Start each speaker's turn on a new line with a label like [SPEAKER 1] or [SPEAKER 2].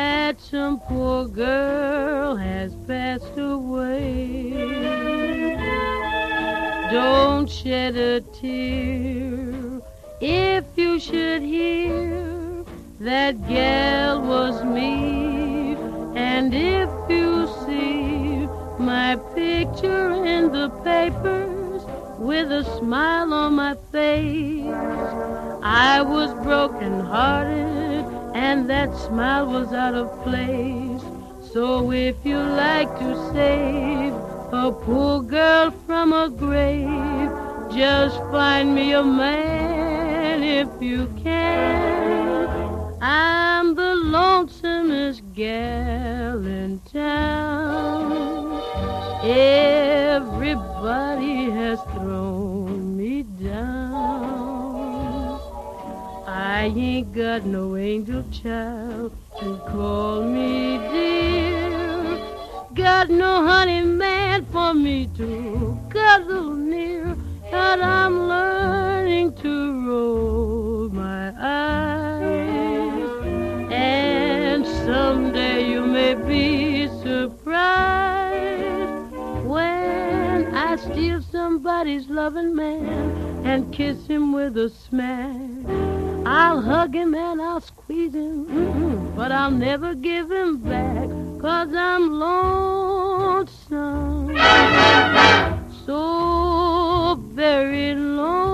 [SPEAKER 1] that some poor girl has passed away. Don't shed a tear if you should hear that gal was me. And if you see my picture in the papers with a smile on my face, I was broken-hearted and that smile was out of place. So if you like to save a poor girl from a grave, just find me a man if you can. I'm the lonesomest gal in town. Everybody has thrown me down. I ain't got no angel child to call me dear. Got no honey man for me to cuddle near. And I'm learning to roll my eyes. And someday you may be surprised when I steal somebody's loving man and kiss him with a smash. I'll hug him and I'll squeeze him, but I'll never give him back, 'cause I'm lonesome, so very lonesome.